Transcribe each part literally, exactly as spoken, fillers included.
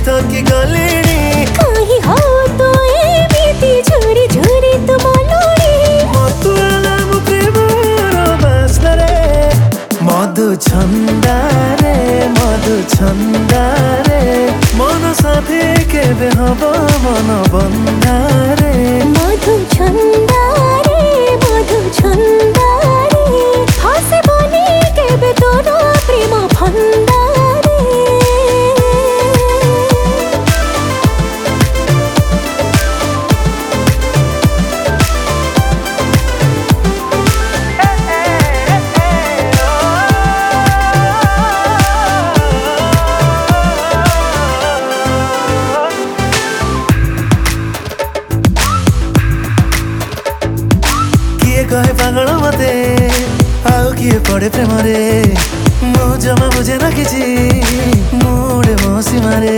थकी गलिणी कहीं हो तो एमिति झुरी झुरी तुम लोड़ी मतुआला मो प्रेमर बास्नारे मधु छंदारे मधु छंदारे मन साथी केबे हब मन बंधारे मधु छंदारे मधु छंदारे हसे बनी केबे तोर प्रेम फंदारे कहे पागल मते आउ किए पड़े प्रेम रे मु जमा बुझे ना किछि मुड़े मौसी मारे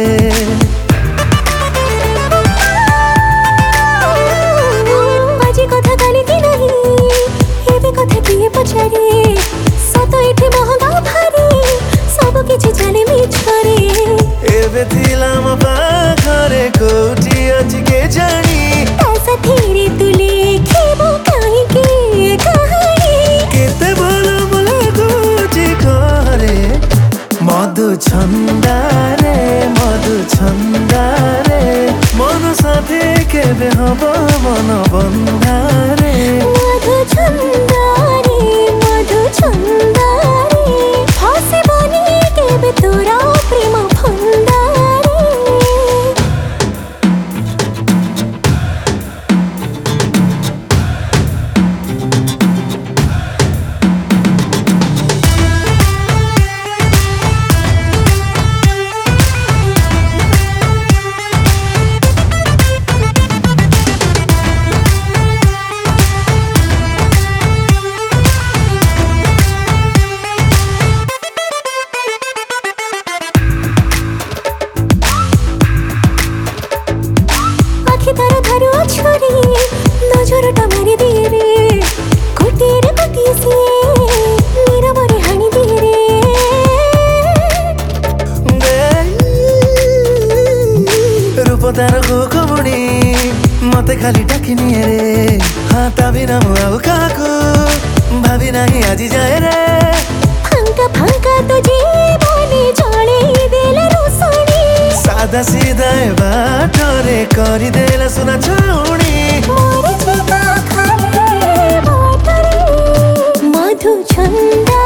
आज कथा काली की नहीं एबे कथा किए पछारे सत एठी महंगा भारी सब किछि चले मिछरे एबे थिला म पाखरे कोठी अछि के जानी ता साथीरे तू लिखिबो काहे के कहानी केते भलो मला कोठी करे मधु छंदारे मधु छंदारे मन साथी केबे हब मन बंधारे मधु छंदारे मधु छंदारे हसे बनी केबे तोरा प्रेम फंदारे तारा थारू छोरी नजरटा मारी दिए रे कोटी रे कोटी से मेरा बरे हानी दिए रे रूप तार कोकमुनी मते खाली डाकिनी रे हाँ तभी ना मु आउ काकू भाभी नहीं आजी जाए रे फांका फांका तो जीवने जले देला रोसणी सादा सीधा बाटरे करी देला सुना छाउनी मोर जीता खाले बाटरे मधु छंदा